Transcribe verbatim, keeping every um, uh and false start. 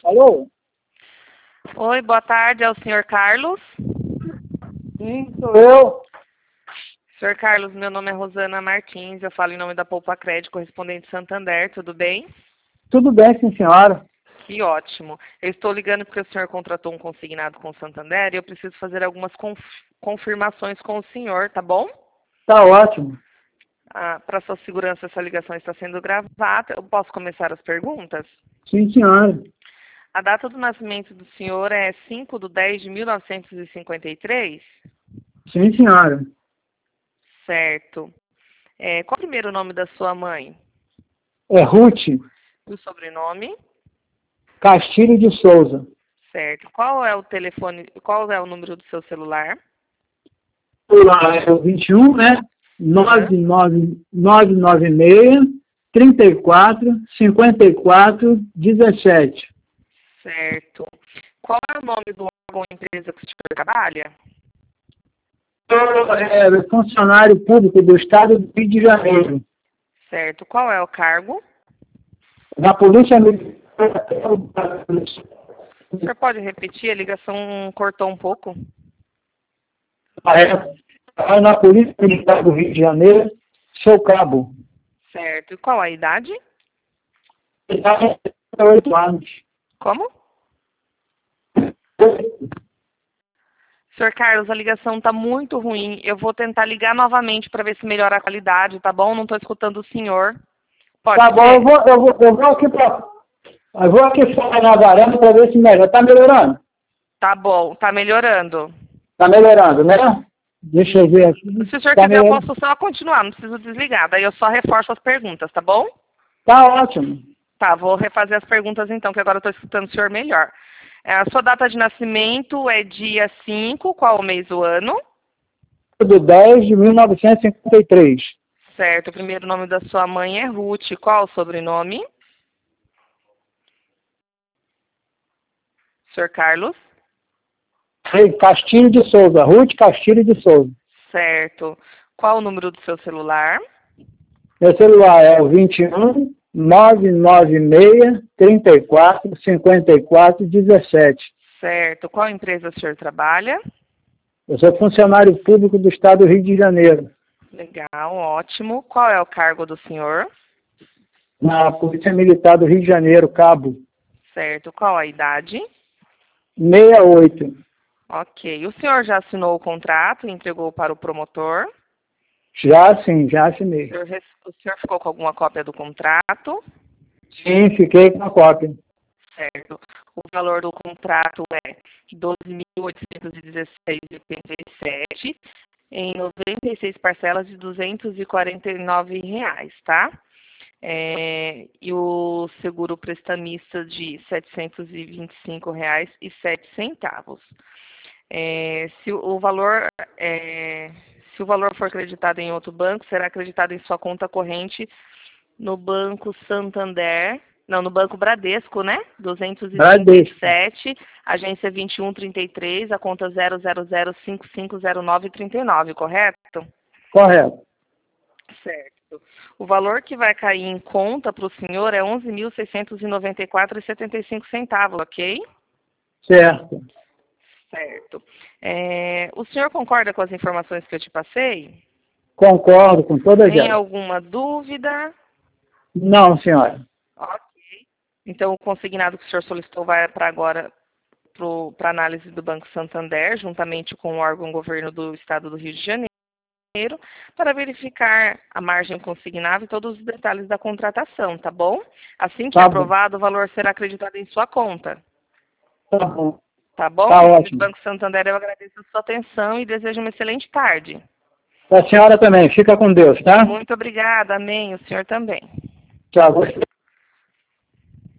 Alô? Oi, boa tarde, é o senhor Carlos? Sim, sou eu. senhor Carlos, meu nome é Rosana Martins, eu falo em nome da Poupa Crédito, correspondente Santander, tudo bem? Tudo bem, sim, senhora. Que ótimo. Eu estou ligando porque o senhor contratou um consignado com o Santander e eu preciso fazer algumas conf confirmações com o senhor, tá bom? Tá ótimo. Ah, para sua segurança, essa ligação está sendo gravada. Eu posso começar as perguntas? Sim, senhora. A data do nascimento do senhor é cinco de dez de mil novecentos e cinquenta e três? Sim, senhora. Certo. É, qual é o primeiro nome da sua mãe? É Ruth E o sobrenome? Castilho de Souza. Certo. Qual é o telefone, qual é o número do seu celular? Lá é o vinte e um, né? nove nove nove nove seis, trinta e quatro, cinquenta e quatro, dezessete. Certo. Qual é o nome do órgão ou empresa que o senhor trabalha? Eu é funcionário público do Estado do Rio de Janeiro. Certo. Qual é o cargo? Na Polícia Militar. O senhor pode repetir? A ligação cortou um pouco. É, na Polícia Militar do Rio de Janeiro, sou cabo. Certo. E qual a idade? oito anos. Como? senhor Carlos, a ligação está muito ruim. Eu vou tentar ligar novamente para ver se melhora a qualidade, tá bom? Não estou escutando o senhor. Pode Tá bom, ser? eu vou, eu vou, eu vou aqui pra. Eu vou aqui fora na varanda para ver se melhora. Tá melhorando? Tá bom, tá melhorando. Tá melhorando, né? Deixa eu ver aqui. Se o senhor Tá quiser, eu melhorando? posso só continuar, não preciso desligar. Daí eu só reforço as perguntas, tá bom? Tá ótimo. Tá, vou refazer as perguntas então, que agora eu estou escutando o senhor melhor. É, a sua data de nascimento é dia cinco, qual o mês do ano? Do dez de mil novecentos e cinquenta e três. Certo, o primeiro nome da sua mãe é Ruth, qual o sobrenome? senhor Carlos? Castilho de Souza. Ruth Castilho de Souza. Certo. Qual o número do seu celular? Meu celular é o vinte e um, nove nove seis, trinta e quatro, cinquenta e quatro, dezessete. Certo. Qual empresa o senhor trabalha? Eu sou funcionário público do Estado do Rio de Janeiro. Legal, ótimo. Qual é o cargo do senhor? Na Polícia Militar do Rio de Janeiro, cabo. Certo. Qual a idade? sessenta e oito. Ok. O senhor já assinou o contrato e entregou para o promotor? Já sim, já O assinei. senhor, res- o senhor ficou com alguma cópia do contrato? Sim, fiquei com a cópia. Certo. O valor do contrato é doze mil oitocentos e dezesseis reais e oitenta e sete centavos em noventa e seis parcelas de duzentos e quarenta e nove reais, tá? É, e o seguro prestamista de setecentos e vinte e cinco reais e sete centavos. É, se o valor é, se o valor for acreditado em outro banco, será acreditado em sua conta corrente no Banco Santander, não, no Banco Bradesco, né? duzentos e trinta e sete, Bradesco. agência vinte e um trinta e três, a conta zero zero zero cinco cinco zero nove trinta e nove, correto? Correto. Certo. O valor que vai cair em conta para o senhor é onze mil seiscentos e noventa e quatro reais e setenta e cinco centavos, ok? Certo. Certo. É, o senhor concorda com as informações que eu te passei? Concordo com todas Tem elas. alguma dúvida? Não, senhora. Ok. Então, o consignado que o senhor solicitou vai para agora para análise do Banco Santander, juntamente com o órgão governo do Estado do Rio de Janeiro, para verificar a margem consignada e todos os detalhes da contratação, tá bom? Assim que Tá bom. aprovado, o valor será acreditado em sua conta, Tá bom. tá bom? Tá Em nome do ótimo. Banco Santander, eu agradeço a sua atenção e desejo uma excelente tarde. A senhora também. Fica com Deus, tá? Muito obrigada, amém. O senhor também. Tchau.